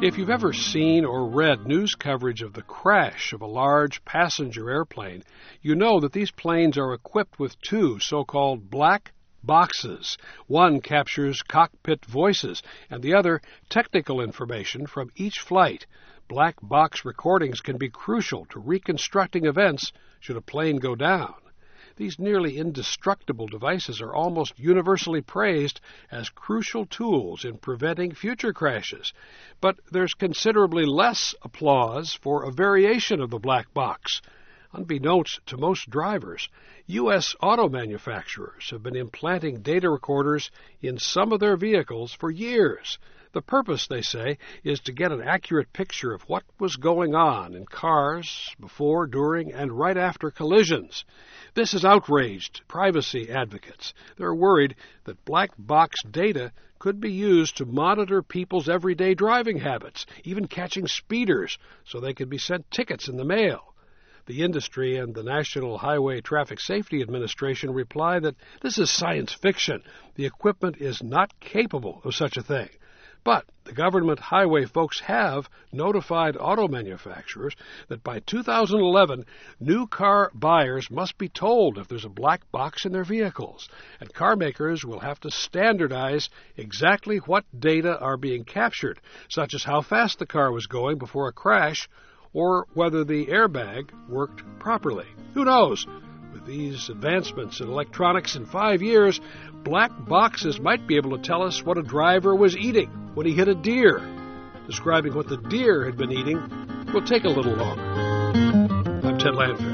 If you've ever seen or read news coverage of the crash of a large passenger airplane, you know that these planes are equipped with two so-called black boxes. One captures cockpit voices, and the other technical information from each flight. Black box recordings can be crucial to reconstructing events should a plane go down. These nearly indestructible devices are almost universally praised as crucial tools in preventing future crashes. But there's considerably less applause for a variation of the black box. Unbeknownst to most drivers, U.S. auto manufacturers have been implanting data recorders in some of their vehicles for years. The purpose, they say, is to get an accurate picture of what was going on in cars before, during, and right after collisions. This has outraged privacy advocates. They're worried that black box data could be used to monitor people's everyday driving habits, even catching speeders, so they could be sent tickets in the mail. The industry and the National Highway Traffic Safety Administration reply that this is science fiction. The equipment is not capable of such a thing. But the government highway folks have notified auto manufacturers that by 2011, new car buyers must be told if there's a black box in their vehicles, and car makers will have to standardize exactly what data are being captured, such as how fast the car was going before a crash or whether the airbag worked properly. Who knows? With these advancements in electronics in 5 years, black boxes might be able to tell us what a driver was eating when he hit a deer. Describing what the deer had been eating will take a little longer. I'm Ted Landfair.